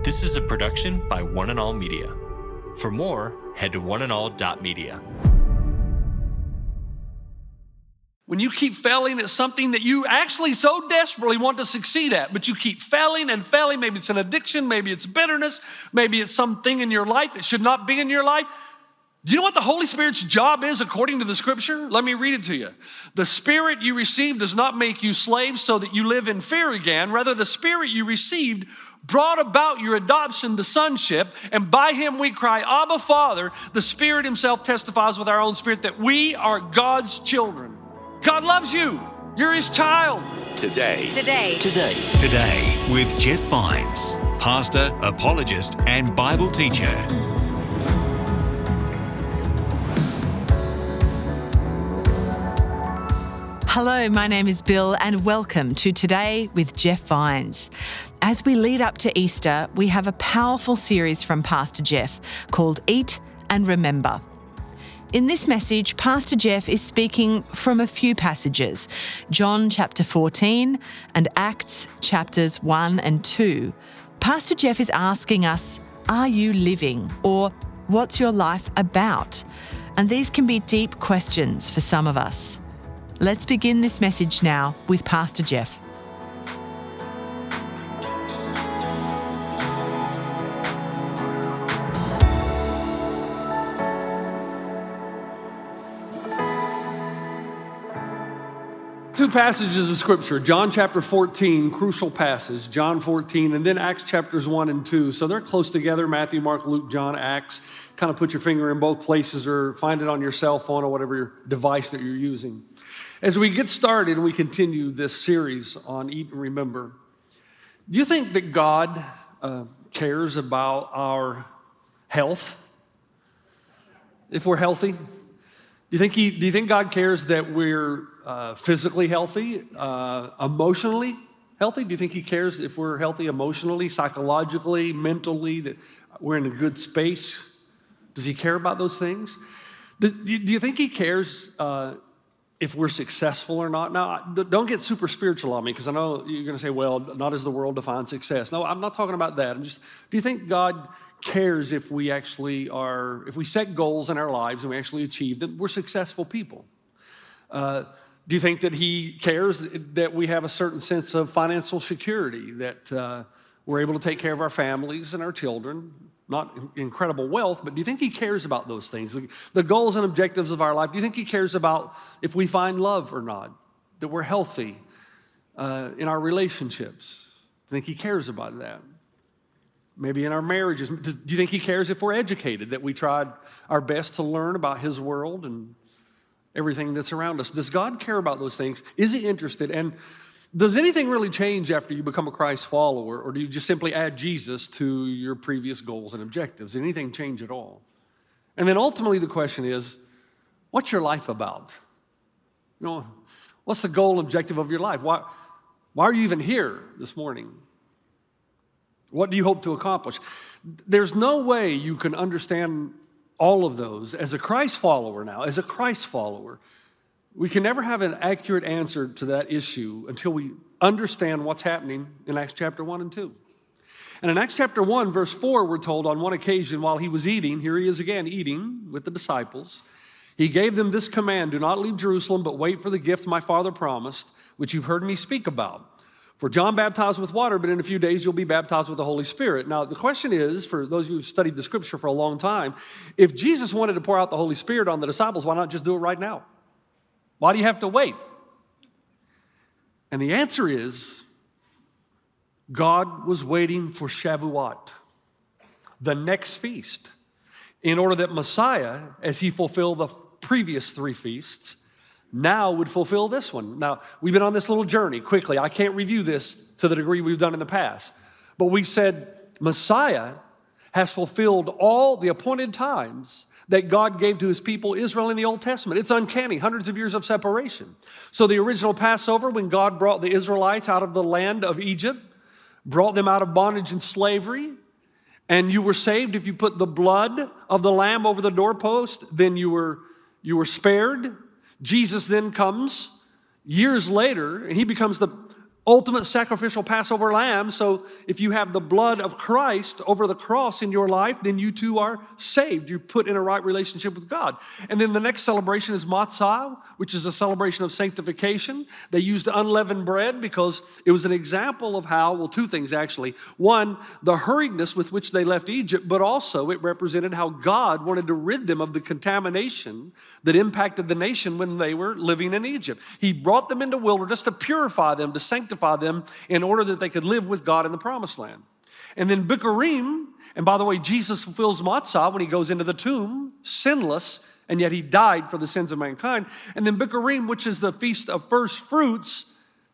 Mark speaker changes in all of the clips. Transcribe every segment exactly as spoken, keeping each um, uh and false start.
Speaker 1: This is a production by One and All Media. For more, head to one and all dot media.
Speaker 2: When you keep failing at something that you actually so desperately want to succeed at, but you keep failing and failing, maybe it's an addiction, maybe it's bitterness, maybe it's something in your life that should not be in your life. Do you know what the Holy Spirit's job is according to the scripture? Let me read it to you. The Spirit you received does not make you slaves so that you live in fear again. Rather, the Spirit you received brought about your adoption to sonship, and by him we cry, Abba, Father. The Spirit himself testifies with our own spirit that we are God's children. God loves you. You're his child.
Speaker 3: Today.
Speaker 4: Today.
Speaker 3: Today.
Speaker 5: Today with Jeff Vines, pastor, apologist, and Bible teacher.
Speaker 4: Hello, my name is Bill, and welcome to Today with Jeff Vines. As we lead up to Easter, we have a powerful series from Pastor Jeff called Eat and Remember. In this message, Pastor Jeff is speaking from a few passages, John chapter fourteen and Acts chapters one and two. Pastor Jeff is asking us, are you living? Or what's your life about? And these can be deep questions for some of us. Let's begin this message now with Pastor Jeff.
Speaker 2: Two passages of scripture, John chapter fourteen, crucial passage, John fourteen, and then Acts chapters one and two. So they're close together, Matthew, Mark, Luke, John, Acts. Kind of put your finger in both places or find it on your cell phone or whatever your device that you're using. As we get started and we continue this series on Eat and Remember, do you think that God uh, cares about our health? If we're healthy? Do you think he? Do you think God cares that we're uh, physically healthy, uh, emotionally healthy? Do you think he cares if we're healthy emotionally, psychologically, mentally, that we're in a good space? Does he care about those things? Do, do you think he cares uh, if we're successful or not? Now, don't get super spiritual on me, because I know you're going to say, well, not as the world defines success. No, I'm not talking about that. I'm just, do you think God cares if we actually are, if we set goals in our lives and we actually achieve them, we're successful people? Uh, do you think that he cares that we have a certain sense of financial security, that uh, we're able to take care of our families and our children? Not incredible wealth, but do you think he cares about those things? The goals and objectives of our life, do you think he cares about if we find love or not? That we're healthy uh, in our relationships? Do you think he cares about that? Maybe in our marriages. Do you think he cares if we're educated, that we tried our best to learn about his world and everything that's around us? Does God care about those things? Is he interested? And does anything really change after you become a Christ follower, or do you just simply add Jesus to your previous goals and objectives? Does anything change at all? And then ultimately the question is, what's your life about? You know, what's the goal and objective of your life? Why, why are you even here this morning? What do you hope to accomplish? There's no way you can understand all of those as a Christ follower now, as a Christ follower. We can never have an accurate answer to that issue until we understand what's happening in Acts chapter one and two. And in Acts chapter one, verse four, we're told on one occasion while he was eating, here he is again eating with the disciples, he gave them this command: do not leave Jerusalem, but wait for the gift my Father promised, which you've heard me speak about. For John baptized with water, but in a few days you'll be baptized with the Holy Spirit. Now, the question is, for those of you who've studied the scripture for a long time, if Jesus wanted to pour out the Holy Spirit on the disciples, why not just do it right now? Why do you have to wait? And the answer is, God was waiting for Shavuot, the next feast, in order that Messiah, as he fulfilled the previous three feasts, now would fulfill this one. Now, we've been on this little journey quickly. I can't review this to the degree we've done in the past. But we've said Messiah has fulfilled all the appointed times that God gave to his people Israel in the Old Testament. It's uncanny, hundreds of years of separation. So the original Passover, when God brought the Israelites out of the land of Egypt, brought them out of bondage and slavery, and you were saved if you put the blood of the lamb over the doorpost, then you were, you were spared. Jesus then comes years later, and he becomes the ultimate sacrificial Passover lamb. So if you have the blood of Christ over the cross in your life, then you too are saved. You're put in a right relationship with God. And then the next celebration is Matzah, which is a celebration of sanctification. They used unleavened bread because it was an example of how, well, two things actually. One, the hurriedness with which they left Egypt, but also it represented how God wanted to rid them of the contamination that impacted the nation when they were living in Egypt. He brought them into wilderness to purify them, to sanctify them in order that they could live with God in the promised land. And then Bikurim, and by the way, Jesus fulfills Matzah when he goes into the tomb, sinless, and yet he died for the sins of mankind. And then Bikurim, which is the feast of first fruits,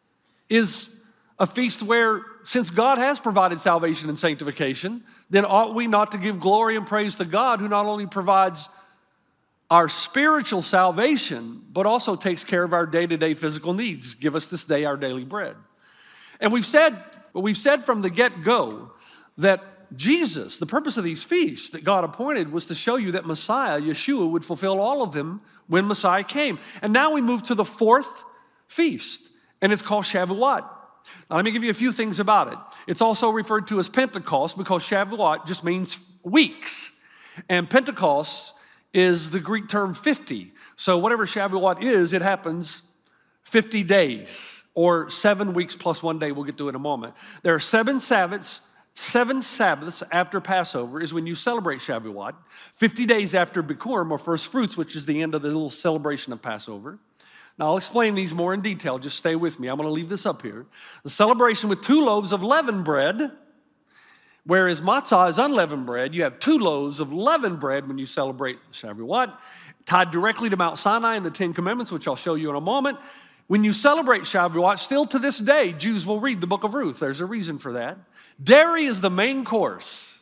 Speaker 2: is a feast where, since God has provided salvation and sanctification, then ought we not to give glory and praise to God, who not only provides our spiritual salvation, but also takes care of our day-to-day physical needs. Give us this day our daily bread. And we've said, we've said from the get-go that Jesus, the purpose of these feasts that God appointed was to show you that Messiah, Yeshua, would fulfill all of them when Messiah came. And now we move to the fourth feast, and it's called Shavuot. Now let me give you a few things about it. It's also referred to as Pentecost because Shavuot just means weeks. And Pentecost is the Greek term fifty. So whatever Shavuot is, it happens fifty days. Or seven weeks plus one day, we'll get to it in a moment. There are seven Sabbaths, seven Sabbaths after Passover is when you celebrate Shavuot. fifty days after Bikurim, or first fruits, which is the end of the little celebration of Passover. Now, I'll explain these more in detail. Just stay with me. I'm going to leave this up here. The celebration with two loaves of leavened bread, whereas matzah is unleavened bread. You have two loaves of leavened bread when you celebrate Shavuot, tied directly to Mount Sinai and the Ten Commandments, which I'll show you in a moment. When you celebrate Shavuot, still to this day, Jews will read the book of Ruth. There's a reason for that. Dairy is the main course.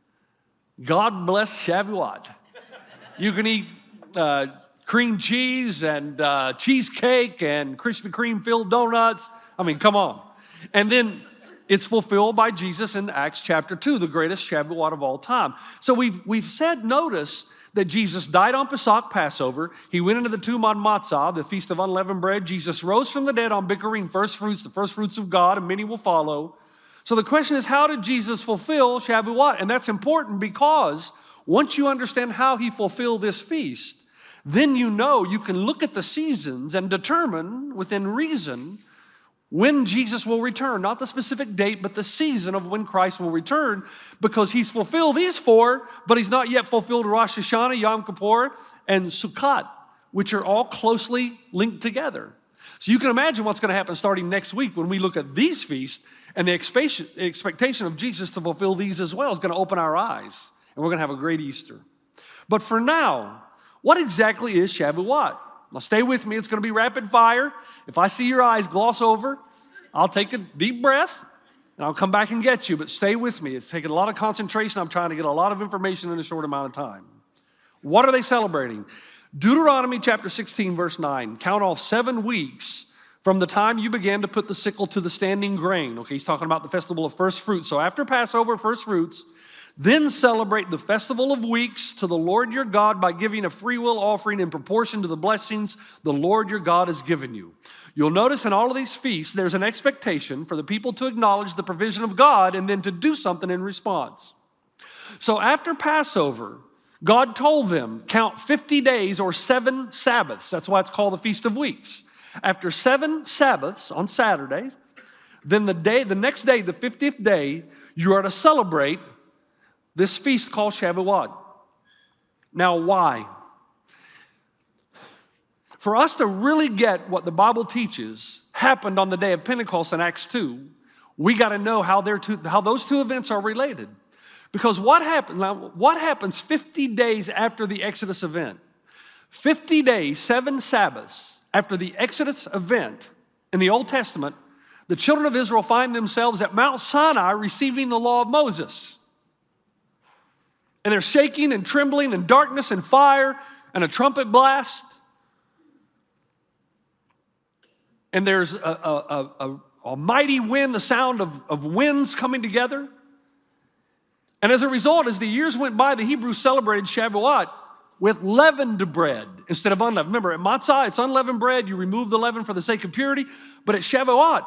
Speaker 2: God bless Shavuot. You can eat uh, cream cheese and uh, cheesecake and Krispy Kreme-filled donuts. I mean, come on. And then it's fulfilled by Jesus in Acts chapter two, the greatest Shavuot of all time. So we've, we've said, notice, that Jesus died on Pesach, Passover. He went into the tomb on Matzah, the Feast of Unleavened Bread. Jesus rose from the dead on Bikurim, first fruits, the first fruits of God, and many will follow. So the question is, how did Jesus fulfill Shavuot? And that's important because once you understand how he fulfilled this feast, then you know you can look at the seasons and determine within reason when Jesus will return, not the specific date, but the season of when Christ will return, because he's fulfilled these four, but he's not yet fulfilled Rosh Hashanah, Yom Kippur, and Sukkot, which are all closely linked together. So you can imagine what's going to happen starting next week when we look at these feasts, and the expectation of Jesus to fulfill these as well is going to open our eyes, and we're going to have a great Easter. But for now, what exactly is Shavuot? Now stay with me, it's gonna be rapid fire. If I see your eyes gloss over, I'll take a deep breath and I'll come back and get you, but stay with me. It's taking a lot of concentration. I'm trying to get a lot of information in a short amount of time. What are they celebrating? Deuteronomy chapter sixteen, verse nine, count off seven weeks from the time you began to put the sickle to the standing grain. Okay, he's talking about the festival of first fruits. So after Passover, first fruits, then celebrate the festival of weeks to the Lord your God by giving a freewill offering in proportion to the blessings the Lord your God has given you. You'll notice in all of these feasts, there's an expectation for the people to acknowledge the provision of God and then to do something in response. So after Passover, God told them, count fifty days or seven Sabbaths. That's why it's called the Feast of Weeks. After seven Sabbaths on Saturdays, then the day, the next day, the fiftieth day, you are to celebrate this feast called Shavuot. Now, why? For us to really get what the Bible teaches happened on the day of Pentecost in Acts two, we got to know how, two, how those two events are related. Because what happened, now, what happens fifty days after the Exodus event? fifty days, seven Sabbaths after the Exodus event in the Old Testament, the children of Israel find themselves at Mount Sinai receiving the law of Moses. And they're shaking and trembling and darkness and fire and a trumpet blast. And there's a, a, a, a mighty wind, the sound of, of winds coming together. And as a result, as the years went by, the Hebrews celebrated Shavuot with leavened bread instead of unleavened. Remember, at matzah, it's unleavened bread. You remove the leaven for the sake of purity. But at Shavuot,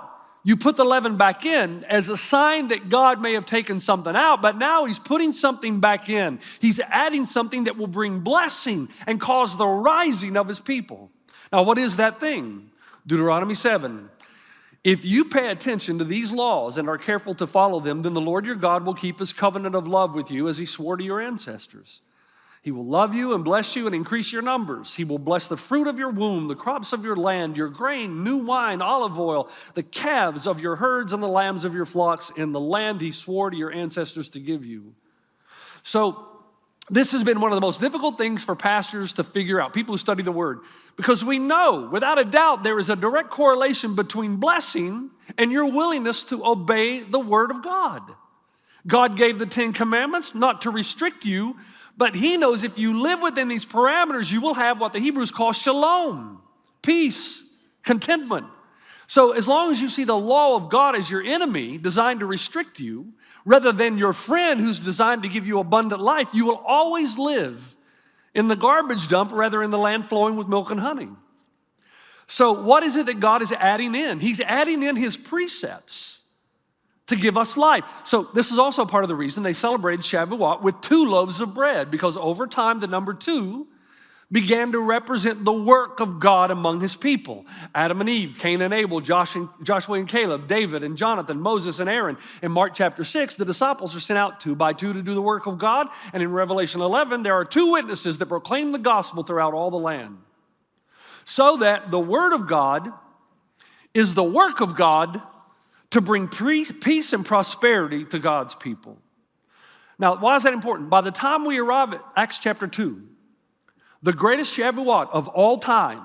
Speaker 2: you put the leaven back in as a sign that God may have taken something out, but now he's putting something back in. He's adding something that will bring blessing and cause the rising of his people. Now, what is that thing? Deuteronomy seven. If you pay attention to these laws and are careful to follow them, then the Lord your God will keep his covenant of love with you as he swore to your ancestors. He will love you and bless you and increase your numbers. He will bless the fruit of your womb, the crops of your land, your grain, new wine, olive oil, the calves of your herds and the lambs of your flocks in the land he swore to your ancestors to give you. So this has been one of the most difficult things for pastors to figure out, people who study the word, because we know without a doubt there is a direct correlation between blessing and your willingness to obey the word of God. God gave the Ten Commandments not to restrict you, but he knows if you live within these parameters, you will have what the Hebrews call shalom, peace, contentment. So as long as you see the law of God as your enemy designed to restrict you, rather than your friend who's designed to give you abundant life, you will always live in the garbage dump rather than the land flowing with milk and honey. So what is it that God is adding in? He's adding in his precepts to give us life. So this is also part of the reason they celebrated Shavuot with two loaves of bread, because over time the number two began to represent the work of God among his people. Adam and Eve, Cain and Abel, Josh and, Joshua and Caleb, David and Jonathan, Moses and Aaron. In Mark chapter six, the disciples are sent out two by two to do the work of God. And in Revelation eleven, there are two witnesses that proclaim the gospel throughout all the land. So that the word of God is the work of God to bring peace and prosperity to God's people. Now, why is that important? By the time we arrive at Acts chapter two, the greatest Shavuot of all time,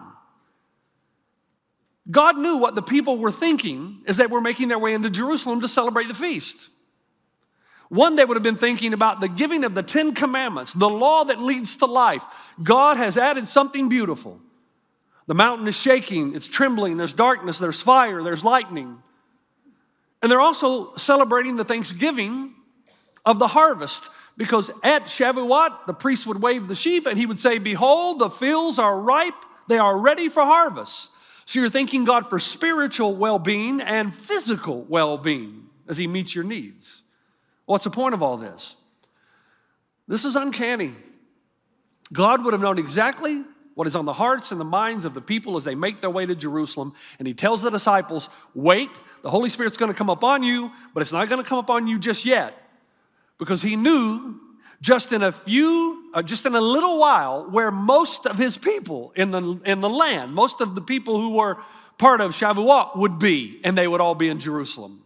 Speaker 2: God knew what the people were thinking as they were making their way into Jerusalem to celebrate the feast. One, they would have been thinking about the giving of the Ten Commandments, the law that leads to life. God has added something beautiful. The mountain is shaking, it's trembling, there's darkness, there's fire, there's lightning. And they're also celebrating the thanksgiving of the harvest, because at Shavuot, the priest would wave the sheaf and he would say, behold, the fields are ripe, they are ready for harvest. So you're thanking God for spiritual well-being and physical well-being as he meets your needs. What's the point of all this? This is uncanny. God would have known exactly what is on the hearts and the minds of the people as they make their way to Jerusalem. And he tells the disciples, wait, the Holy Spirit's going to come upon you, but it's not going to come upon you just yet. Because he knew just in a few, uh, just in a little while, where most of his people in the, in the land, most of the people who were part of Shavuot would be, and they would all be in Jerusalem.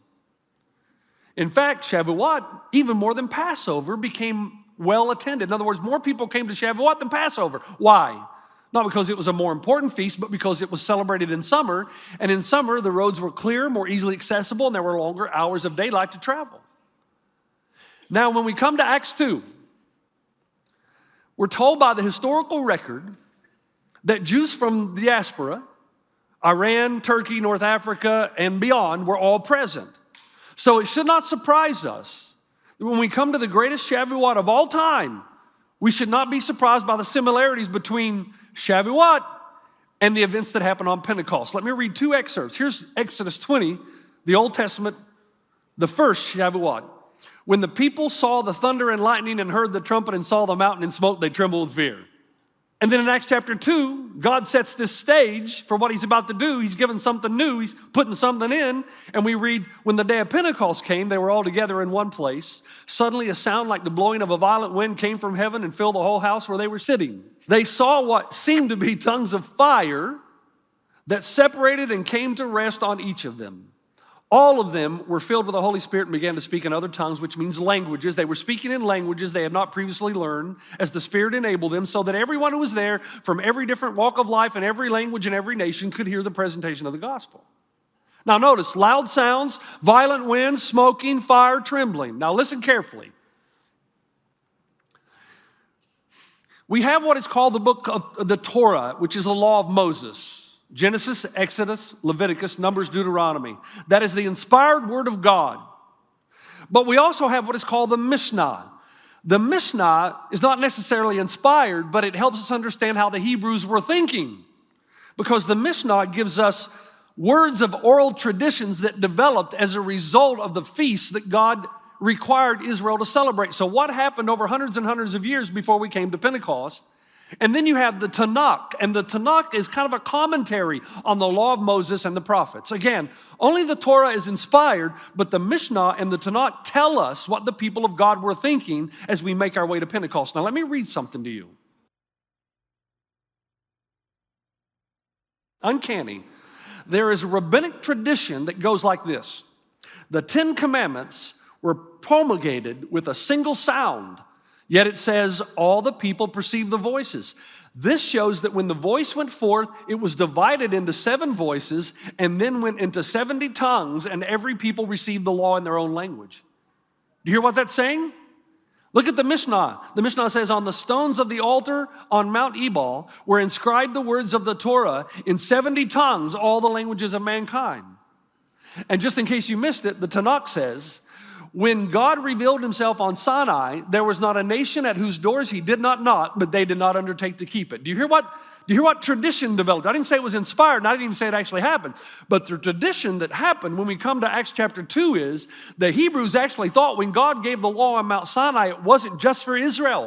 Speaker 2: In fact, Shavuot, even more than Passover, became well attended. In other words, more people came to Shavuot than Passover. Why? Not because it was a more important feast, but because it was celebrated in summer. And in summer, the roads were clear, more easily accessible, and there were longer hours of daylight to travel. Now, when we come to Acts two, we're told by the historical record that Jews from diaspora, Iran, Turkey, North Africa, and beyond were all present. So it should not surprise us that when we come to the greatest Shavuot of all time, we should not be surprised by the similarities between Shavuot and the events that happened on Pentecost. Let me read two excerpts. Here's Exodus twenty, the Old Testament, the first Shavuot. When the people saw the thunder and lightning and heard the trumpet and saw the mountain in smoke, they trembled with fear. And then in Acts chapter two, God sets this stage for what he's about to do. He's given something new. He's putting something in. And we read, when the day of Pentecost came, they were all together in one place. Suddenly a sound like the blowing of a violent wind came from heaven and filled the whole house where they were sitting. They saw what seemed to be tongues of fire that separated and came to rest on each of them. All of them were filled with the Holy Spirit and began to speak in other tongues, which means languages. They were speaking in languages they had not previously learned as the Spirit enabled them, so that everyone who was there from every different walk of life and every language and every nation could hear the presentation of the gospel. Now notice, loud sounds, violent winds, smoking, fire, trembling. Now listen carefully. We have what is called the book of the Torah, which is the law of Moses. Genesis, Exodus, Leviticus, Numbers, Deuteronomy. That is the inspired word of God. But we also have what is called the Mishnah. The Mishnah is not necessarily inspired, but it helps us understand how the Hebrews were thinking. Because the Mishnah gives us words of oral traditions that developed as a result of the feasts that God required Israel to celebrate. So what happened over hundreds and hundreds of years before we came to Pentecost? And then you have the Tanakh, and the Tanakh is kind of a commentary on the law of Moses and the prophets. Again, only the Torah is inspired, but the Mishnah and the Tanakh tell us what the people of God were thinking as we make our way to Pentecost. Now let me read something to you. Uncanny. There is a rabbinic tradition that goes like this. The Ten Commandments were promulgated with a single sound, yet it says all the people perceived the voices. This shows that when the voice went forth, it was divided into seven voices and then went into seventy tongues, and every people received the law in their own language. Do you hear what that's saying? Look at the Mishnah. The Mishnah says, on the stones of the altar on Mount Ebal were inscribed the words of the Torah in seventy tongues, all the languages of mankind. And just in case you missed it, the Tanakh says, when God revealed himself on Sinai, there was not a nation at whose doors he did not knock, but they did not undertake to keep it. Do you hear what, do you hear what tradition developed? I didn't say it was inspired, and I didn't even say it actually happened. But the tradition that happened when we come to Acts chapter two is the Hebrews actually thought when God gave the law on Mount Sinai, it wasn't just for Israel.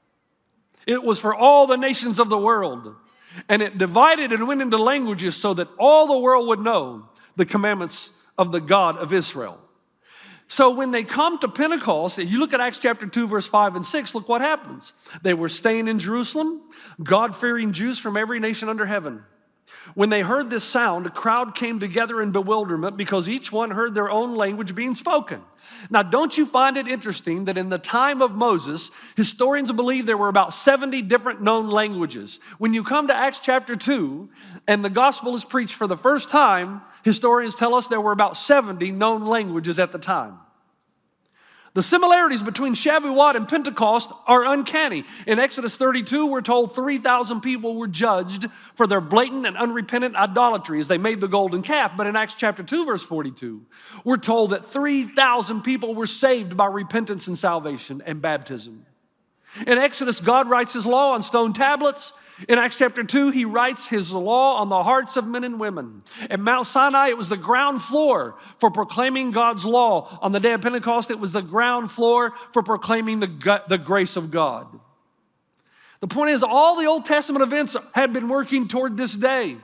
Speaker 2: It was for all the nations of the world. And it divided and went into languages so that all the world would know the commandments of the God of Israel. So when they come to Pentecost, if you look at Acts chapter two, verse five and six, look what happens. They were staying in Jerusalem, God-fearing Jews from every nation under heaven. When they heard this sound, a crowd came together in bewilderment because each one heard their own language being spoken. Now, don't you find it interesting that in the time of Moses, historians believe there were about seventy different known languages. When you come to Acts chapter two and the gospel is preached for the first time, historians tell us there were about seventy known languages at the time. The similarities between Shavuot and Pentecost are uncanny. In Exodus thirty-two, we're told three thousand people were judged for their blatant and unrepentant idolatry as they made the golden calf. But in Acts chapter two, verse forty-two, we're told that three thousand people were saved by repentance and salvation and baptism. In Exodus, God writes his law on stone tablets. In Acts chapter two, he writes his law on the hearts of men and women. At Mount Sinai, it was the ground floor for proclaiming God's law. On the day of Pentecost, it was the ground floor for proclaiming the, the grace of God. The point is, all the Old Testament events had been working toward this day.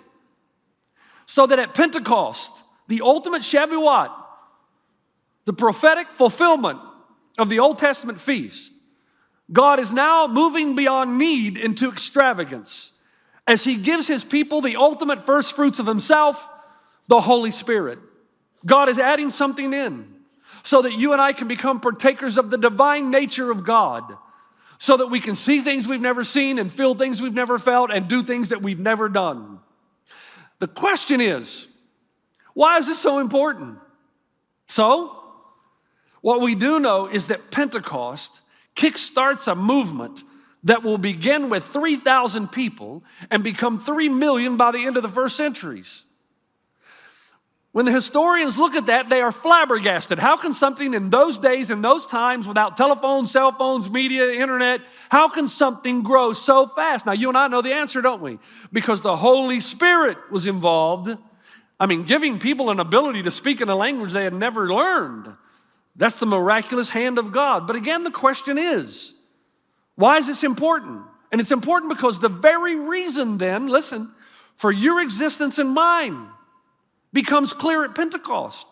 Speaker 2: So that at Pentecost, the ultimate Shavuot, the prophetic fulfillment of the Old Testament feast, God is now moving beyond need into extravagance as he gives his people the ultimate first fruits of himself, the Holy Spirit. God is adding something in so that you and I can become partakers of the divine nature of God, so that we can see things we've never seen and feel things we've never felt and do things that we've never done. The question is, why is this so important? So, what we do know is that Pentecost kickstarts a movement that will begin with three thousand people and become three million by the end of the first centuries. When the historians look at that, they are flabbergasted. How can something in those days, in those times, without telephones, cell phones, media, internet, how can something grow so fast? Now, you and I know the answer, don't we? Because the Holy Spirit was involved. I mean, giving people an ability to speak in a language they had never learned. That's the miraculous hand of God. But again, the question is, why is this important? And it's important because the very reason then, listen, for your existence and mine becomes clear at Pentecost.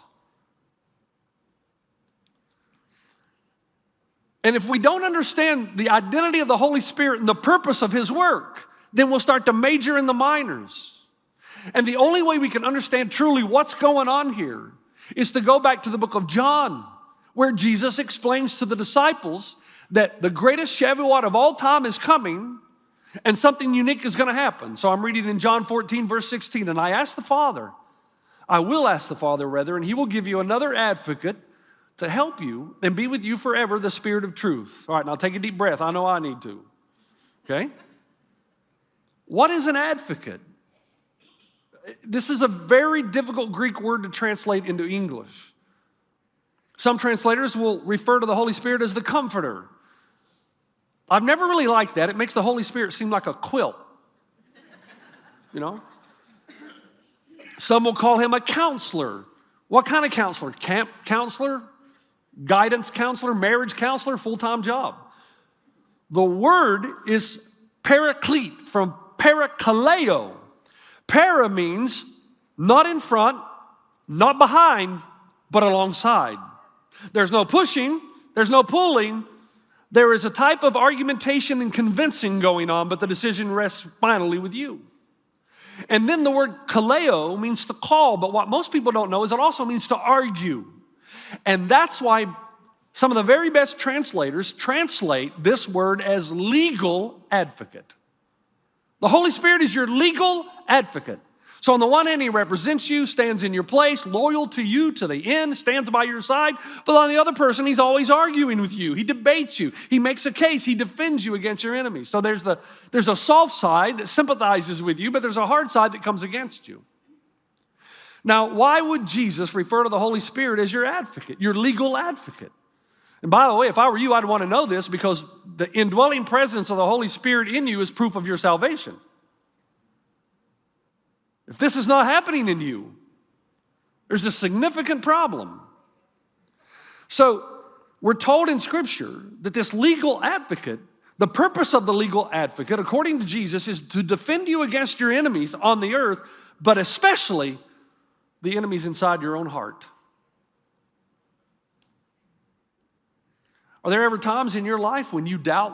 Speaker 2: And if we don't understand the identity of the Holy Spirit and the purpose of his work, then we'll start to major in the minors. And the only way we can understand truly what's going on here is to go back to the book of John, where Jesus explains to the disciples that the greatest Shavuot of all time is coming and something unique is going to happen. So I'm reading in John fourteen, verse sixteen, and I asked the Father, I will ask the Father rather, and he will give you another advocate to help you and be with you forever, the Spirit of truth. All right, now take a deep breath. I know I need to. Okay? What is an advocate? This is a very difficult Greek word to translate into English. Some translators will refer to the Holy Spirit as the Comforter. I've never really liked that. It makes the Holy Spirit seem like a quilt, you know? Some will call him a counselor. What kind of counselor? Camp counselor? Guidance counselor? Marriage counselor? Full-time job. The word is paraclete, from parakaleo. Para means not in front, not behind, but alongside. There's no pushing, there's no pulling. There is a type of argumentation and convincing going on, but the decision rests finally with you. And then the word kaleo means to call, but what most people don't know is it also means to argue. And that's why some of the very best translators translate this word as legal advocate. The Holy Spirit is your legal advocate. So on the one hand, he represents you, stands in your place, loyal to you to the end, stands by your side. But on the other person, he's always arguing with you. He debates you. He makes a case. He defends you against your enemies. So there's the there's a soft side that sympathizes with you, but there's a hard side that comes against you. Now, why would Jesus refer to the Holy Spirit as your advocate, your legal advocate? And by the way, if I were you, I'd want to know this, because the indwelling presence of the Holy Spirit in you is proof of your salvation. If this is not happening in you, there's a significant problem. So we're told in Scripture that this legal advocate, the purpose of the legal advocate, according to Jesus, is to defend you against your enemies on the earth, but especially the enemies inside your own heart. Are there ever times in your life when you doubt?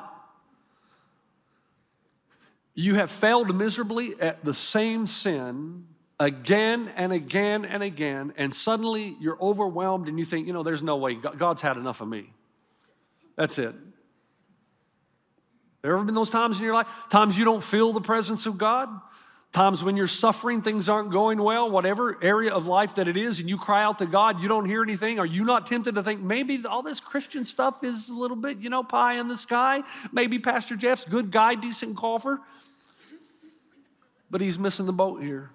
Speaker 2: You have failed miserably at the same sin again and again and again, and suddenly you're overwhelmed and you think, you know, there's no way. God's had enough of me. That's it. There ever been those times in your life? Times you don't feel the presence of God? Times when you're suffering, things aren't going well, whatever area of life that it is, and you cry out to God, you don't hear anything. Are you not tempted to think maybe all this Christian stuff is a little bit, you know, pie in the sky? Maybe Pastor Jeff's good guy, decent golfer, but he's missing the boat here.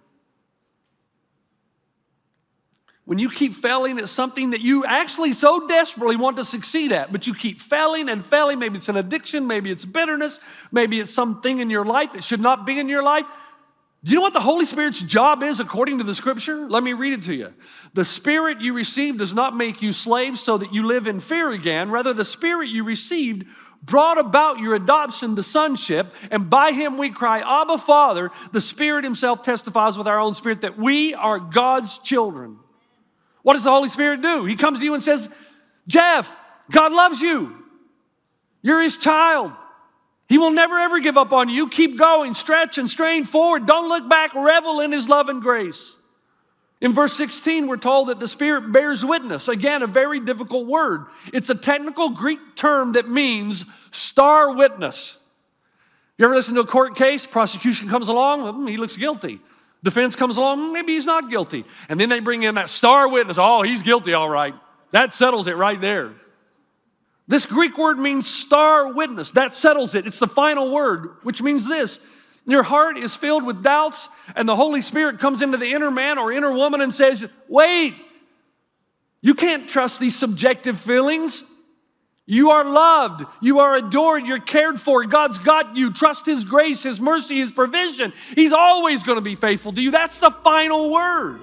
Speaker 2: When you keep failing at something that you actually so desperately want to succeed at, but you keep failing and failing, maybe it's an addiction, maybe it's bitterness, maybe it's something in your life that should not be in your life. Do you know what the Holy Spirit's job is according to the Scripture? Let me read it to you. The Spirit you received does not make you slaves so that you live in fear again. Rather, the Spirit you received brought about your adoption to sonship, and by him we cry, Abba, Father. The Spirit himself testifies with our own spirit that we are God's children. What does the Holy Spirit do? He comes to you and says, Jeff, God loves you. You're his child. He will never, ever give up on you. Keep going, stretch and strain forward. Don't look back, revel in his love and grace. In verse sixteen, we're told that the Spirit bears witness. Again, a very difficult word. It's a technical Greek term that means star witness. You ever listen to a court case? Prosecution comes along, he looks guilty. Defense comes along, maybe he's not guilty. And then they bring in that star witness. Oh, he's guilty, all right. That settles it right there. This Greek word means star witness. That settles it. It's the final word, which means this. Your heart is filled with doubts, and the Holy Spirit comes into the inner man or inner woman and says, wait, you can't trust these subjective feelings. You are loved. You are adored. You're cared for. God's got you. Trust his grace, his mercy, his provision. He's always going to be faithful to you. That's the final word.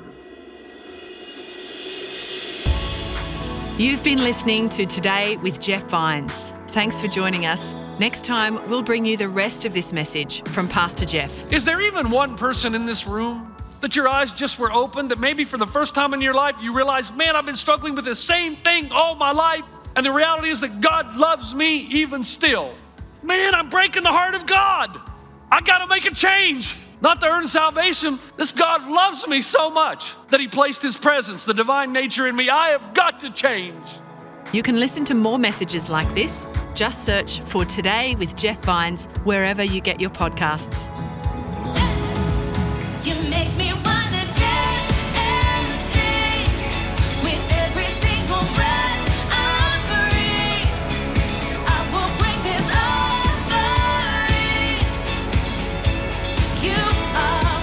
Speaker 4: You've been listening to Today with Jeff Vines. Thanks for joining us. Next time, we'll bring you the rest of this message from Pastor Jeff.
Speaker 2: Is there even one person in this room that your eyes just were open, that maybe for the first time in your life you realize, man, I've been struggling with the same thing all my life, and the reality is that God loves me even still? Man, I'm breaking the heart of God. I got to make a change. Not to earn salvation. This God loves me so much that he placed his presence, the divine nature in me. I have got to change.
Speaker 4: You can listen to more messages like this. Just search for Today with Jeff Vines wherever you get your podcasts.
Speaker 3: You make me wanna dance and sing with every single breath I breathe. I will bring this offering. You are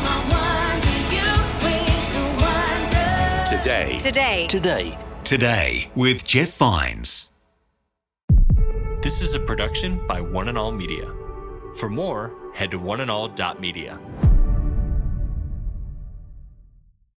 Speaker 3: my wonder, you with the wonder.
Speaker 5: Today.
Speaker 3: Today.
Speaker 6: Today.
Speaker 5: Today with Jeff Vines.
Speaker 1: This is a production by One and All Media. For more, head to one and all dot media.